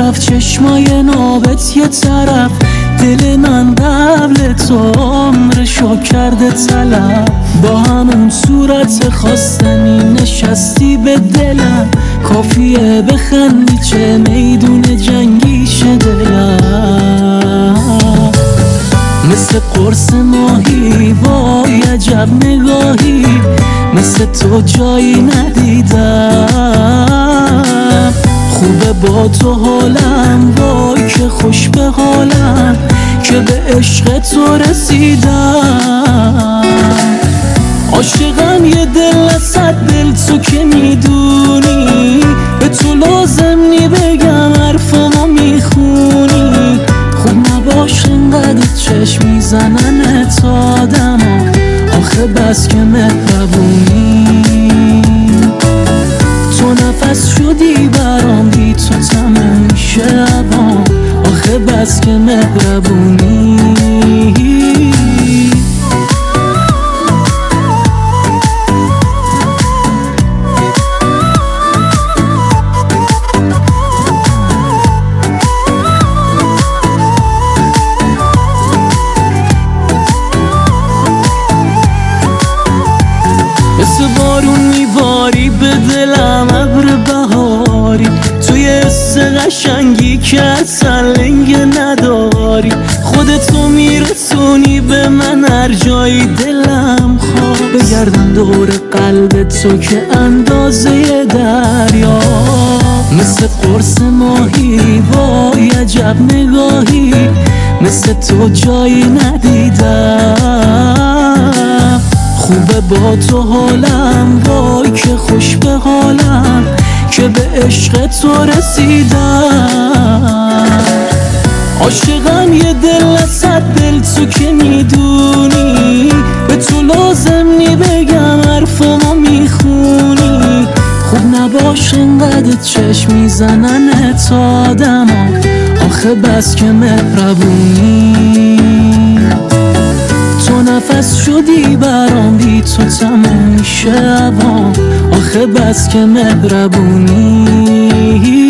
رفت چشمای نابت یه طرف، دل من قبل تو عمرشو کرده طلب. با همون صورت خواستنی نشستی به دلم، کافیه بخندی چه میدون جنگی شه دلم. مثل قرص ماهی با عجب نگاهی، مثل تو جایی ندیدم. خوبه با تو حالم، وای که خوش به حالم که به عشق تو رسیدم. عاشقم یه دل صد دل، تو که میدونی به تو لازم نی بگم حرفمو میخونی. خوب نباش انقدر چشم میزنن تا آدما، آخه بس که مهربونی. تو نفس شدی برام، بی تو تموم میشه عبام، آخه بس که مهربونی. مثل بارون میباری به دلم ابر بهاری، توی حس قشنگی که اصلا لنگ نداری. خودتو میرسونی به من هر جایی دلم خواه، بگردم دور قلب تو که اندازه دریا. مثل قرص ماهی با عجب نگاهی، مثل تو جایی ندیدم. خوبه با تو حالم، وای که خوش به حالم که به عشق تو رسیدم. عاشقم یه دل صد دل، تو که میدونی به تو لازم نی بگم حرفمو میخونی. خوب نباش انقدر چشم میزنن تا آدما، آخه بس که مهربونی. تو نفس شدی برام، بی تو تموم میشه عبام، آخه بس که مهربونی.